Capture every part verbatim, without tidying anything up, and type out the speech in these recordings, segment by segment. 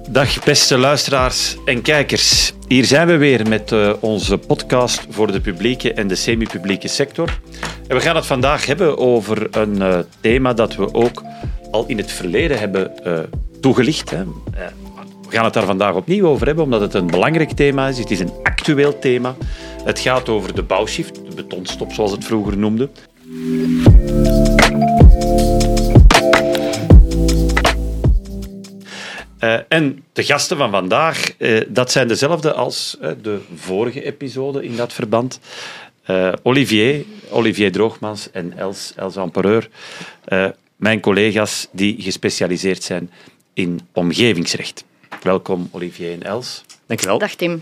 Dag beste luisteraars en kijkers. Hier zijn we weer met uh, onze podcast voor de publieke en de semi-publieke sector. En we gaan het vandaag hebben over een uh, thema dat we ook al in het verleden hebben uh, toegelicht. Hè. Uh, we gaan het daar vandaag opnieuw over hebben, omdat het een belangrijk thema is. Het is een actueel thema. Het gaat over de bouwshift, de betonstop zoals het vroeger noemde. Uh, en de gasten van vandaag, uh, dat zijn dezelfde als uh, de vorige episode in dat verband. Uh, Olivier, Olivier Droogmans en Els, Els Empereur, uh, mijn collega's die gespecialiseerd zijn in omgevingsrecht. Welkom Olivier en Els. Dank je wel. Dag Tim.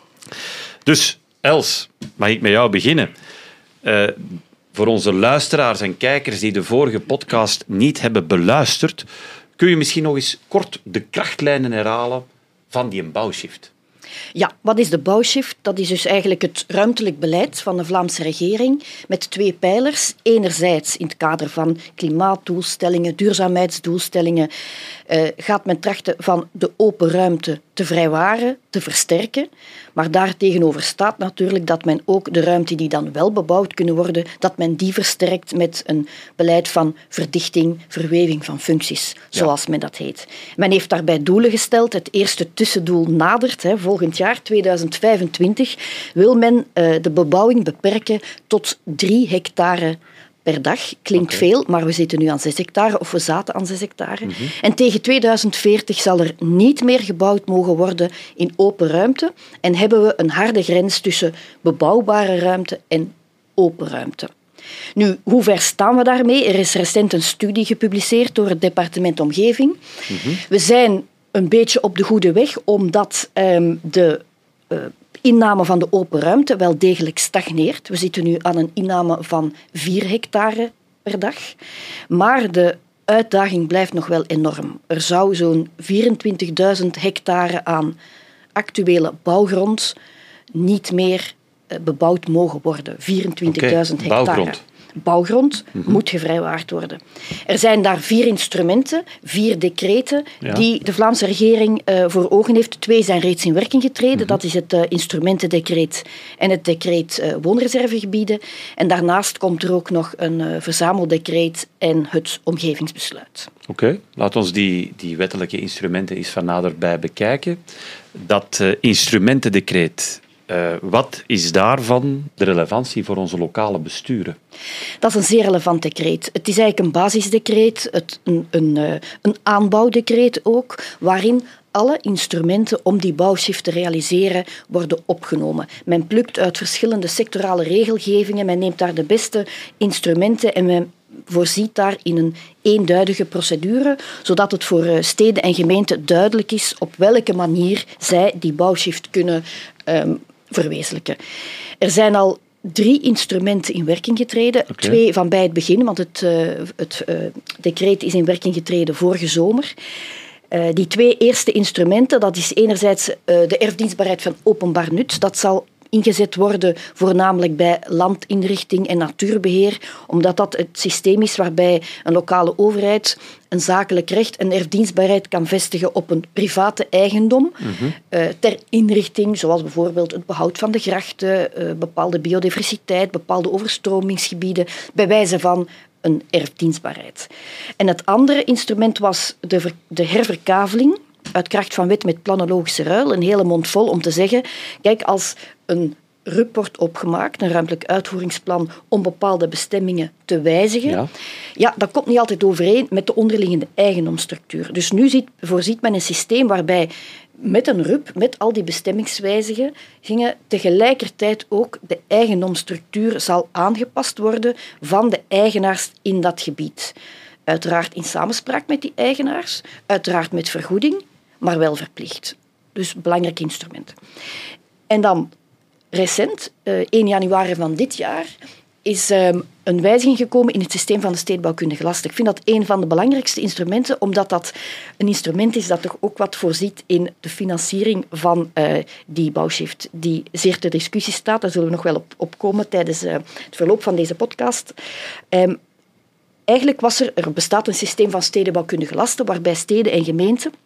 Dus Els, mag ik met jou beginnen? Uh, voor onze luisteraars en kijkers die de vorige podcast niet hebben beluisterd, kun je misschien nog eens kort de krachtlijnen herhalen van die bouwshift? Ja, wat is de bouwshift? Dat is dus eigenlijk het ruimtelijk beleid van de Vlaamse regering met twee pijlers. Enerzijds in het kader van klimaatdoelstellingen, duurzaamheidsdoelstellingen, uh, gaat men trachten van de open ruimte te vrijwaren, te versterken. Maar daartegenover staat natuurlijk dat men ook de ruimte die dan wel bebouwd kunnen worden, dat men die versterkt met een beleid van verdichting, verweving van functies, zoals ja. men dat heet. Men heeft daarbij doelen gesteld. Het eerste tussendoel nadert. Hè, volgend jaar, tweeduizend vijfentwintig, wil men uh, de bebouwing beperken tot drie hectare per dag. Klinkt okay. veel, maar we zitten nu aan zes hectare, of we zaten aan zes hectare. Mm-hmm. En tegen tweeduizend veertig zal er niet meer gebouwd mogen worden in open ruimte. En hebben we een harde grens tussen bebouwbare ruimte en open ruimte. Nu, hoe ver staan we daarmee? Er is recent een studie gepubliceerd door het departement Omgeving. Mm-hmm. We zijn een beetje op de goede weg, omdat um, de uh, inname van de open ruimte wel degelijk stagneert. We zitten nu aan een inname van vier hectare per dag. Maar de uitdaging blijft nog wel enorm. Er zou zo'n vierentwintigduizend hectare aan actuele bouwgrond niet meer uh, bebouwd mogen worden. vierentwintigduizend okay, hectare. Bouwgrond. Bouwgrond mm-hmm. moet gevrijwaard worden. Er zijn daar vier instrumenten, vier decreten, ja. die de Vlaamse regering uh, voor ogen heeft. Twee zijn reeds in werking getreden. Mm-hmm. Dat is het uh, instrumentendecreet en het decreet uh, woonreservegebieden. En daarnaast komt er ook nog een uh, verzameldecreet en het omgevingsbesluit. Oké, okay. Laat ons die, die wettelijke instrumenten eens van naderbij bekijken. Dat uh, instrumentendecreet... Uh, wat is daarvan de relevantie voor onze lokale besturen? Dat is een zeer relevant decreet. Het is eigenlijk een basisdecreet, het, een, een, een aanbouwdecreet ook, waarin alle instrumenten om die bouwshift te realiseren worden opgenomen. Men plukt uit verschillende sectorale regelgevingen, men neemt daar de beste instrumenten en men voorziet daar in een eenduidige procedure, zodat het voor steden en gemeenten duidelijk is op welke manier zij die bouwshift kunnen um, verwezenlijken. Er zijn al drie instrumenten in werking getreden. Okay. Twee van bij het begin, want het, uh, het uh, decreet is in werking getreden vorige zomer. Uh, die twee eerste instrumenten, dat is enerzijds uh, de erfdienstbaarheid van openbaar nut. Dat zal ingezet worden voornamelijk bij landinrichting en natuurbeheer, omdat dat het systeem is waarbij een lokale overheid een zakelijk recht en erfdienstbaarheid kan vestigen op een private eigendom mm-hmm. uh, ter inrichting, zoals bijvoorbeeld het behoud van de grachten, uh, bepaalde biodiversiteit, bepaalde overstromingsgebieden, bij wijze van een erfdienstbaarheid. En het andere instrument was de, ver- de herverkaveling, uit kracht van wet met planologische ruil, een hele mond vol om te zeggen, kijk, als een R U P wordt opgemaakt, een ruimtelijk uitvoeringsplan, om bepaalde bestemmingen te wijzigen, ja. ja, dat komt niet altijd overeen met de onderliggende eigendomsstructuur. Dus nu ziet, voorziet men een systeem waarbij met een R U P, met al die bestemmingswijzigingen, tegelijkertijd ook de eigendomsstructuur zal aangepast worden van de eigenaars in dat gebied. Uiteraard in samenspraak met die eigenaars, uiteraard met vergoeding, maar wel verplicht. Dus een belangrijk instrument. En dan recent, uh, één januari van dit jaar, is um, een wijziging gekomen in het systeem van de stedenbouwkundige lasten. Ik vind dat een van de belangrijkste instrumenten, omdat dat een instrument is dat toch ook wat voorziet in de financiering van uh, die bouwshift, die zeer ter discussie staat. Daar zullen we nog wel op, op komen tijdens uh, het verloop van deze podcast. Um, Eigenlijk was er, er bestaat een systeem van stedenbouwkundige lasten waarbij steden en gemeenten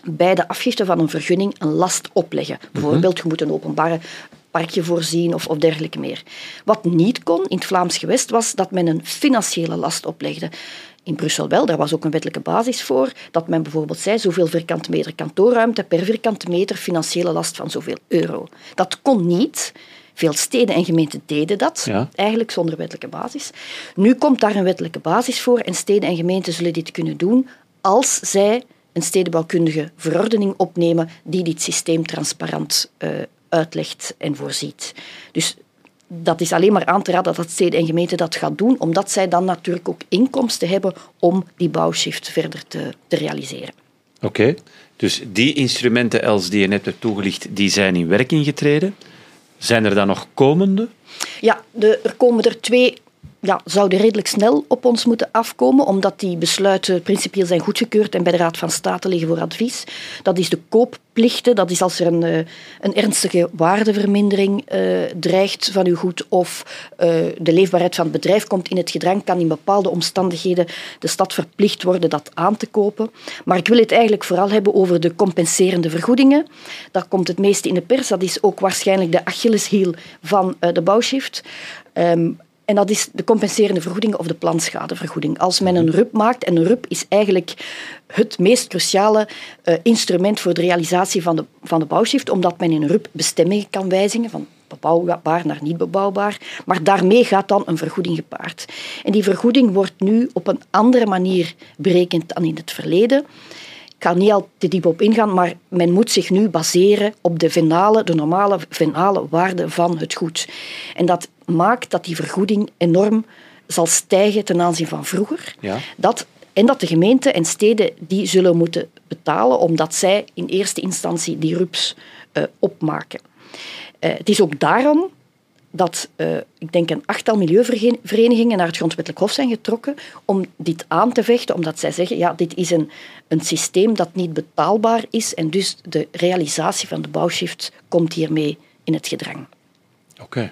bij de afgifte van een vergunning een last opleggen. Bijvoorbeeld, je moet een openbare parkje voorzien of, of dergelijke meer. Wat niet kon in het Vlaams gewest was dat men een financiële last oplegde. In Brussel wel, daar was ook een wettelijke basis voor, dat men bijvoorbeeld zei zoveel vierkante meter kantoorruimte per vierkante meter financiële last van zoveel euro. Dat kon niet. Veel steden en gemeenten deden dat, ja. eigenlijk zonder wettelijke basis. Nu komt daar een wettelijke basis voor en steden en gemeenten zullen dit kunnen doen als zij een stedenbouwkundige verordening opnemen die dit systeem transparant uh, uitlegt en voorziet. Dus dat is alleen maar aan te raden dat steden en gemeenten dat gaan doen, omdat zij dan natuurlijk ook inkomsten hebben om die bouwshift verder te, te realiseren. Oké, okay. Dus die instrumenten, Els, die je net hebt toegelicht, die zijn in werking getreden. Zijn er dan nog komende? Ja, de, er komen er twee... Ja, zouden redelijk snel op ons moeten afkomen, omdat die besluiten principieel zijn goedgekeurd en bij de Raad van State liggen voor advies. Dat is de koopplichten, dat is als er een, een ernstige waardevermindering uh, dreigt van uw goed of uh, de leefbaarheid van het bedrijf komt in het gedrang, kan in bepaalde omstandigheden de stad verplicht worden dat aan te kopen. Maar ik wil het eigenlijk vooral hebben over de compenserende vergoedingen. Daar komt het meeste in de pers, dat is ook waarschijnlijk de Achilleshiel van uh, de bouwshift. Um, En dat is de compenserende vergoeding of de planschadevergoeding. Als men een R U P maakt, en een R U P is eigenlijk het meest cruciale uh, instrument voor de realisatie van de, van de bouwshift, omdat men in een R U P bestemmingen kan wijzigen, van bebouwbaar naar niet bebouwbaar. Maar daarmee gaat dan een vergoeding gepaard. En die vergoeding wordt nu op een andere manier berekend dan in het verleden. Ik ga niet al te diep op ingaan, maar men moet zich nu baseren op de venale, de normale venale waarde van het goed. En dat maakt dat die vergoeding enorm zal stijgen ten aanzien van vroeger. Ja. Dat, en dat de gemeenten en steden die zullen moeten betalen, omdat zij in eerste instantie die R U P's uh, opmaken. Uh, het is ook daarom dat, uh, ik denk, een achttal milieuverenigingen naar het Grondwettelijk Hof zijn getrokken om dit aan te vechten, omdat zij zeggen, ja, dit is een, een systeem dat niet betaalbaar is en dus de realisatie van de bouwshift komt hiermee in het gedrang. Oké. Okay.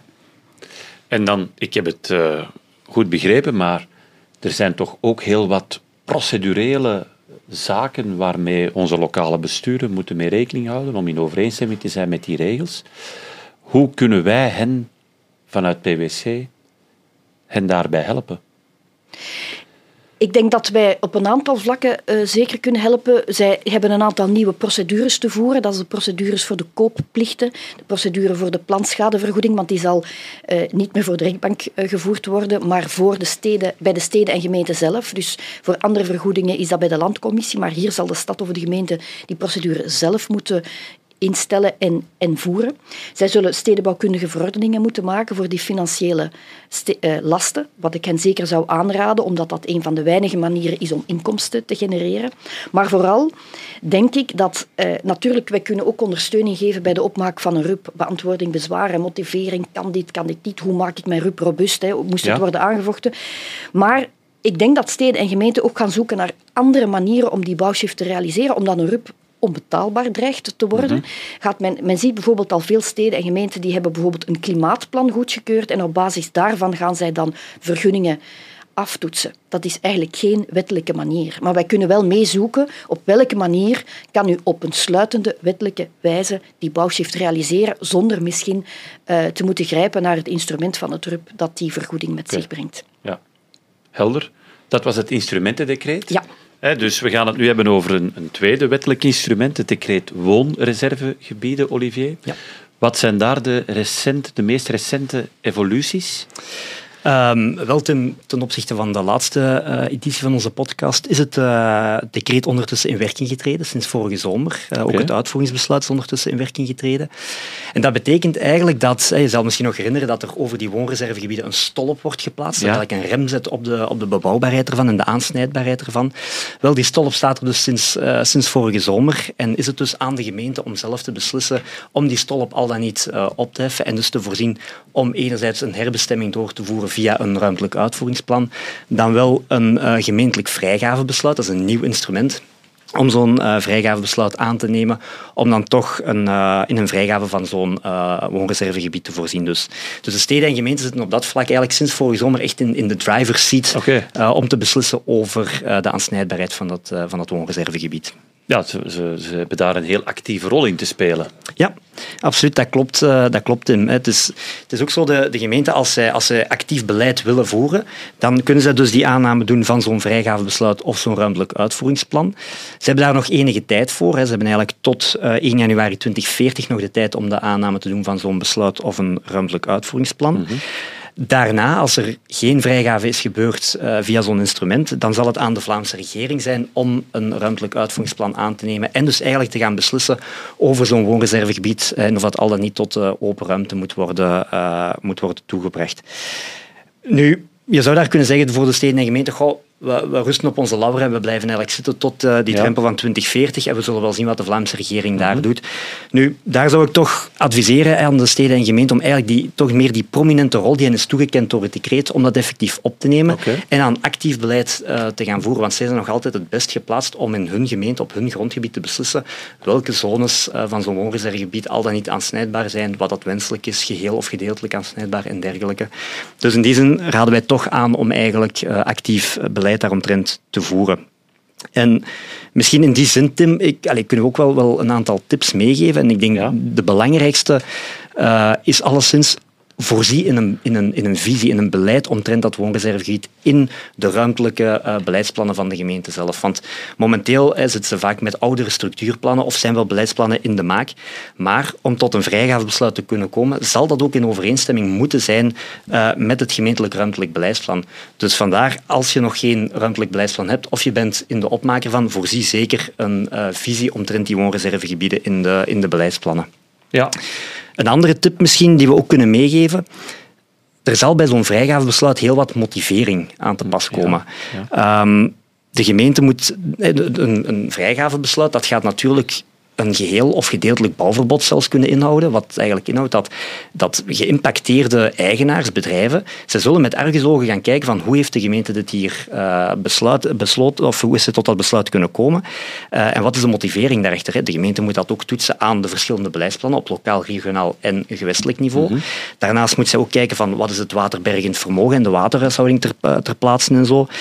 En dan, ik heb het uh, goed begrepen, maar er zijn toch ook heel wat procedurele zaken waarmee onze lokale besturen moeten mee rekening houden om in overeenstemming te zijn met die regels. Hoe kunnen wij hen vanuit P W C hen daarbij helpen? Ik denk dat wij op een aantal vlakken uh, zeker kunnen helpen. Zij hebben een aantal nieuwe procedures te voeren. Dat is de procedures voor de koopplichten, de procedure voor de planschadevergoeding, want die zal uh, niet meer voor de rechtbank uh, gevoerd worden, maar voor de steden, bij de steden en gemeenten zelf. Dus voor andere vergoedingen is dat bij de landcommissie, maar hier zal de stad of de gemeente die procedure zelf moeten instellen en, en voeren. Zij zullen stedenbouwkundige verordeningen moeten maken voor die financiële ste- uh, lasten, wat ik hen zeker zou aanraden, omdat dat een van de weinige manieren is om inkomsten te genereren. Maar vooral denk ik dat uh, natuurlijk wij kunnen ook ondersteuning geven bij de opmaak van een R U P, beantwoording, bezwaren, motivering, kan dit, kan dit niet, hoe maak ik mijn R U P robuust, hè, moest het ja. worden aangevochten. Maar ik denk dat steden en gemeenten ook gaan zoeken naar andere manieren om die bouwshift te realiseren, omdat een R U P onbetaalbaar dreigt te worden. Mm-hmm. Gaat men, men ziet bijvoorbeeld al veel steden en gemeenten die hebben bijvoorbeeld een klimaatplan goedgekeurd en op basis daarvan gaan zij dan vergunningen aftoetsen. Dat is eigenlijk geen wettelijke manier. Maar wij kunnen wel meezoeken op welke manier kan u op een sluitende wettelijke wijze die bouwshift realiseren zonder misschien uh, te moeten grijpen naar het instrument van het R U P dat die vergoeding met okay. zich brengt. Ja, helder. Dat was het instrumentendecreet. Ja. He, dus we gaan het nu hebben over een, een tweede wettelijk instrument, het decreet woonreservegebieden, Olivier. Ja. Wat zijn daar de, recent, de meest recente evoluties? Um, wel ten, ten opzichte van de laatste uh, editie van onze podcast is het uh, decreet ondertussen in werking getreden, sinds vorige zomer. Uh, okay. Ook het uitvoeringsbesluit is ondertussen in werking getreden. En dat betekent eigenlijk dat, je zal misschien nog herinneren, dat er over die woonreservegebieden een stolp wordt geplaatst, ja. dat eigenlijk een rem zet op de, op de bebouwbaarheid ervan en de aansnijdbaarheid ervan. Wel, die stolp staat er dus sinds, uh, sinds vorige zomer en is het dus aan de gemeente om zelf te beslissen om die stolp al dan niet uh, op te heffen en dus te voorzien om enerzijds een herbestemming door te voeren via een ruimtelijk uitvoeringsplan, dan wel een uh, gemeentelijk vrijgavebesluit. Dat is een nieuw instrument om zo'n uh, vrijgavebesluit aan te nemen, om dan toch een, uh, in een vrijgave van zo'n uh, woonreservegebied te voorzien. Dus. dus de steden en gemeenten zitten op dat vlak eigenlijk sinds vorige zomer echt in, in de driver's seat okay. uh, om te beslissen over uh, de aansnijdbaarheid van dat, uh, van dat woonreservegebied. Ja, ze, ze, ze hebben daar een heel actieve rol in te spelen. Ja, absoluut, dat klopt, uh, dat klopt Tim. Het is, het is ook zo, de, de gemeente, als zij, als zij actief beleid willen voeren, dan kunnen zij dus die aanname doen van zo'n vrijgavebesluit of zo'n ruimtelijk uitvoeringsplan. Ze hebben daar nog enige tijd voor. Hè. Ze hebben eigenlijk tot uh, één januari twintig veertig nog de tijd om de aanname te doen van zo'n besluit of een ruimtelijk uitvoeringsplan. Mm-hmm. Daarna, als er geen vrijgave is gebeurd uh, via zo'n instrument, dan zal het aan de Vlaamse regering zijn om een ruimtelijk uitvoeringsplan aan te nemen en dus eigenlijk te gaan beslissen over zo'n woonreservegebied en of dat al dan niet tot uh, open ruimte moet worden, uh, moet worden toegebracht. Nu, je zou daar kunnen zeggen voor de steden en gemeenten, goh, we, we rusten op onze lauweren en we blijven eigenlijk zitten tot uh, die ja. drempel van twintig veertig en we zullen wel zien wat de Vlaamse regering daar mm-hmm. doet. Nu, daar zou ik toch adviseren aan de steden en gemeenten om eigenlijk die, toch meer die prominente rol die hen is toegekend door het decreet, om dat effectief op te nemen okay. en aan actief beleid uh, te gaan voeren. Want zij zijn nog altijd het best geplaatst om in hun gemeente, op hun grondgebied te beslissen welke zones uh, van zo'n woonreservegebied al dan niet aansnijdbaar zijn, wat dat wenselijk is, geheel of gedeeltelijk aansnijdbaar en dergelijke. Dus in die zin raden wij toch aan om eigenlijk uh, actief beleid daaromtrent te voeren. En misschien in die zin, Tim, ik, allez, kunnen we ook wel, wel een aantal tips meegeven. En ik denk ja. de belangrijkste uh, is alleszins voorzie in een, in, een, in een visie, in een beleid omtrent dat woonreservegebied in de ruimtelijke uh, beleidsplannen van de gemeente zelf. Want momenteel eh, zitten ze vaak met oudere structuurplannen of zijn wel beleidsplannen in de maak. Maar om tot een vrijgavebesluit te kunnen komen, zal dat ook in overeenstemming moeten zijn uh, met het gemeentelijk ruimtelijk beleidsplan. Dus vandaar, als je nog geen ruimtelijk beleidsplan hebt of je bent in de opmaker van, voorzie zeker een uh, visie omtrent die woonreservegebieden in de, in de beleidsplannen. Ja. Een andere tip misschien die we ook kunnen meegeven. Er zal bij zo'n vrijgavebesluit heel wat motivering aan te pas komen. Ja, ja. Um, de gemeente moet... Een, een vrijgavebesluit, dat gaat natuurlijk een geheel of gedeeltelijk bouwverbod zelfs kunnen inhouden, wat eigenlijk inhoudt dat, dat geïmpacteerde eigenaars, bedrijven, ze zullen met argusogen gaan kijken van hoe heeft de gemeente dit hier uh, besluit, besloten, of hoe is ze tot dat besluit kunnen komen uh, en wat is de motivering daarachter. Hè? De gemeente moet dat ook toetsen aan de verschillende beleidsplannen op lokaal, regionaal en gewestelijk niveau. Mm-hmm. Daarnaast moet zij ook kijken van wat is het waterbergend vermogen en de waterhuishouding ter, ter plaatse en zo.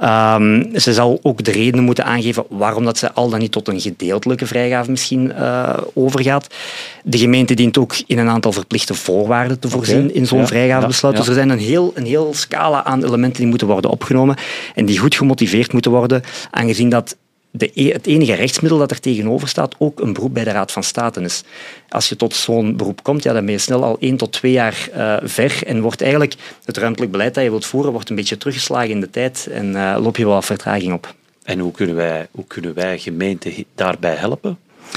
Um, ze zal ook de redenen moeten aangeven waarom dat ze al dan niet tot een gedeeltelijke vrijgave misschien Uh, overgaat. De gemeente dient ook in een aantal verplichte voorwaarden te voorzien okay. in zo'n ja, vrijgavebesluit. Ja, ja. Dus er zijn een heel, een heel scala aan elementen die moeten worden opgenomen en die goed gemotiveerd moeten worden, aangezien dat de, het enige rechtsmiddel dat er tegenover staat ook een beroep bij de Raad van State is. Als je tot zo'n beroep komt, ja, dan ben je snel al één tot twee jaar uh, ver en wordt eigenlijk het ruimtelijk beleid dat je wilt voeren wordt een beetje teruggeslagen in de tijd en uh, loop je wel wat vertraging op. En hoe kunnen wij, hoe kunnen wij gemeenten daarbij helpen?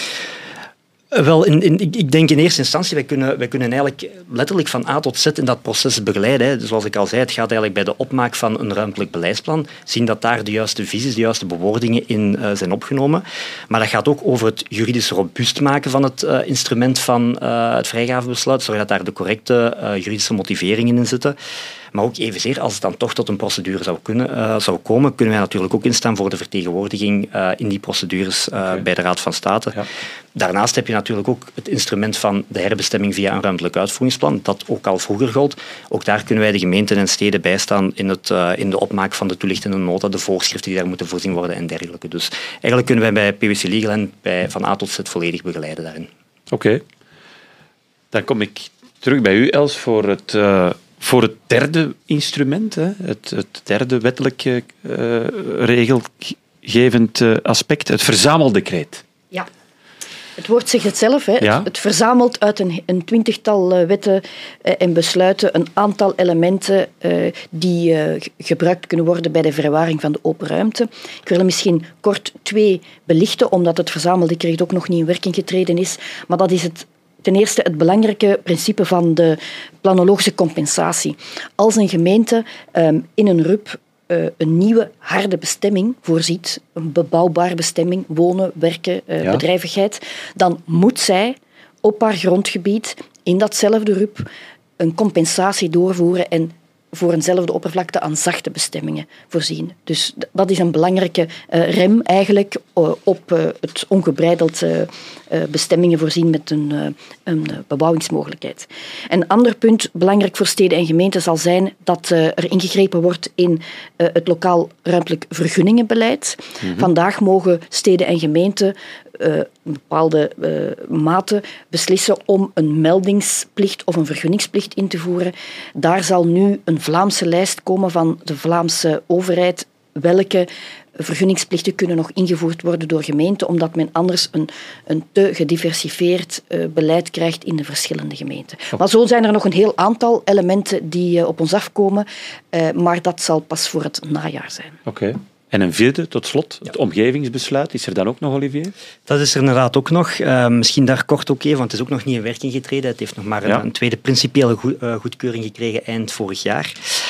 Wel, in, in, ik denk in eerste instantie, wij kunnen, wij kunnen eigenlijk letterlijk van A tot Z in dat proces begeleiden. Hè. Dus zoals ik al zei, het gaat eigenlijk bij de opmaak van een ruimtelijk beleidsplan zien dat daar de juiste visies, de juiste bewoordingen in uh, zijn opgenomen. Maar dat gaat ook over het juridisch robuust maken van het uh, instrument van uh, het vrijgavebesluit, zodat daar de correcte uh, juridische motiveringen in zitten. Maar ook evenzeer, als het dan toch tot een procedure zou, kunnen, uh, zou komen, kunnen wij natuurlijk ook instaan voor de vertegenwoordiging uh, in die procedures uh, okay. bij de Raad van State. Ja. Daarnaast heb je natuurlijk ook het instrument van de herbestemming via een ruimtelijk uitvoeringsplan, dat ook al vroeger gold. Ook daar kunnen wij de gemeenten en steden bijstaan in, het, uh, in de opmaak van de toelichtende nota, de voorschriften die daar moeten voorzien worden en dergelijke. Dus eigenlijk kunnen wij bij P W C Legal en bij van A tot Z volledig begeleiden daarin. Oké. Okay. Dan kom ik terug bij u, Els, voor het... Uh... Voor het derde instrument, hè, het, het derde wettelijk uh, regelgevend uh, aspect, het verzameldecreet. Ja, het woord zegt het zelf. Hè. Ja. Het, het verzamelt uit een, een twintigtal uh, wetten uh, en besluiten een aantal elementen uh, die uh, gebruikt kunnen worden bij de verwaring van de open ruimte. Ik wil er misschien kort twee belichten, omdat het verzameldecreet ook nog niet in werking getreden is. Maar dat is het Ten eerste het belangrijke principe van de planologische compensatie. Als een gemeente um, in een R U P uh, een nieuwe harde bestemming voorziet, een bebouwbare bestemming, wonen, werken, uh, ja. bedrijvigheid, dan moet zij op haar grondgebied in datzelfde R U P een compensatie doorvoeren en voor eenzelfde oppervlakte aan zachte bestemmingen voorzien. Dus dat is een belangrijke uh, rem eigenlijk uh, op uh, het ongebreideld uh, uh, bestemmingen voorzien met een, uh, een bebouwingsmogelijkheid. Een ander punt, belangrijk voor steden en gemeenten, zal zijn dat uh, er ingegrepen wordt in uh, het lokaal ruimtelijk vergunningenbeleid. Mm-hmm. Vandaag mogen steden en gemeenten Uh, een bepaalde uh, mate beslissen om een meldingsplicht of een vergunningsplicht in te voeren. Daar zal nu een Vlaamse lijst komen van de Vlaamse overheid welke vergunningsplichten kunnen nog ingevoerd worden door gemeenten, omdat men anders een, een te gediversifieerd uh, beleid krijgt in de verschillende gemeenten. Oh. Maar zo zijn er nog een heel aantal elementen die uh, op ons afkomen, uh, maar dat zal pas voor het najaar zijn. Oké. Okay. En een vierde, tot slot, het ja. omgevingsbesluit. Is er dan ook nog, Olivier? Dat is er inderdaad ook nog. Uh, misschien daar kort ook even, want het is ook nog niet in werking getreden. Het heeft nog maar een, ja. een tweede principiële goed, uh, goedkeuring gekregen eind vorig jaar.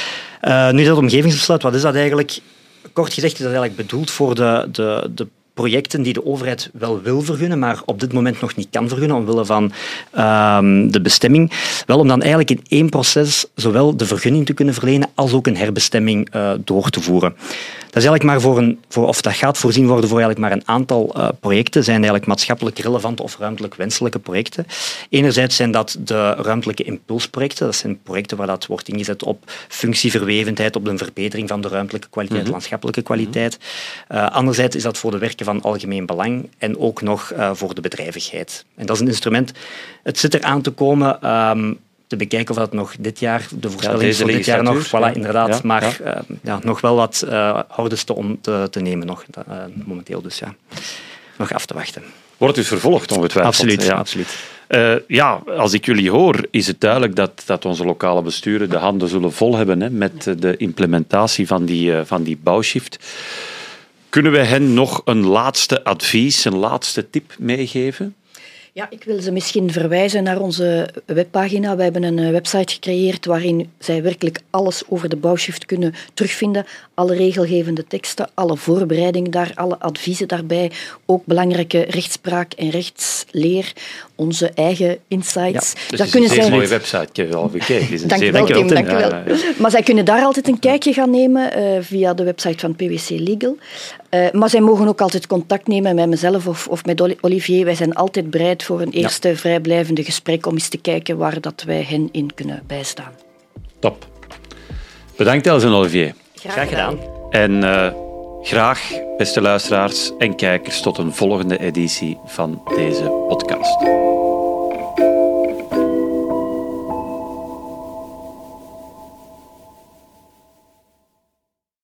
Uh, nu dat omgevingsbesluit, wat is dat eigenlijk? Kort gezegd is dat eigenlijk bedoeld voor de, de, de projecten die de overheid wel wil vergunnen, maar op dit moment nog niet kan vergunnen omwille van uh, de bestemming. Wel om dan eigenlijk in één proces zowel de vergunning te kunnen verlenen als ook een herbestemming uh, door te voeren. Dat is eigenlijk maar voor een, voor, of dat gaat voorzien worden voor eigenlijk maar een aantal uh, projecten. Zijn eigenlijk maatschappelijk relevante of ruimtelijk wenselijke projecten. Enerzijds zijn dat de ruimtelijke impulsprojecten. Dat zijn projecten waar dat wordt ingezet op functieverwevendheid, op de verbetering van de ruimtelijke kwaliteit, mm-hmm. landschappelijke kwaliteit. Uh, anderzijds is dat voor de werken van algemeen belang en ook nog uh, voor de bedrijvigheid. En dat is een instrument. Het zit er aan te komen. Um, te bekijken of dat nog dit jaar, de voorspelling ja, voor dit jaar nog, voilà, ja. inderdaad, ja, maar ja. Uh, ja, nog wel wat uh, hordes te, om te, te nemen nog, uh, momenteel. Dus ja, nog af te wachten. Wordt dus vervolgd ongetwijfeld. Absoluut, ja. absoluut. Uh, ja, als ik jullie hoor, is het duidelijk dat, dat onze lokale besturen de handen zullen vol hebben hè, met de implementatie van die, uh, van die bouwshift. Kunnen wij hen nog een laatste advies, een laatste tip meegeven? Ja, ik wil ze misschien verwijzen naar onze webpagina. We hebben een website gecreëerd waarin zij werkelijk alles over de bouwshift kunnen terugvinden. Alle regelgevende teksten, alle voorbereidingen daar, alle adviezen daarbij. Ook belangrijke rechtspraak en rechtsleer. Onze eigen insights. Ja, dus dat kunnen zij... een mooie website. Ik heb al bekeken. Dank je wel, Tim. Dank ja, ja, ja. Maar zij kunnen daar altijd een kijkje gaan nemen uh, via de website van P W C Legal. Uh, maar zij mogen ook altijd contact nemen met mezelf of, of met Olivier. Wij zijn altijd bereid voor een eerste ja. vrijblijvende gesprek om eens te kijken waar dat wij hen in kunnen bijstaan. Top. Bedankt Els en Olivier. Graag, graag gedaan. En uh, graag, beste luisteraars en kijkers, tot een volgende editie van deze podcast.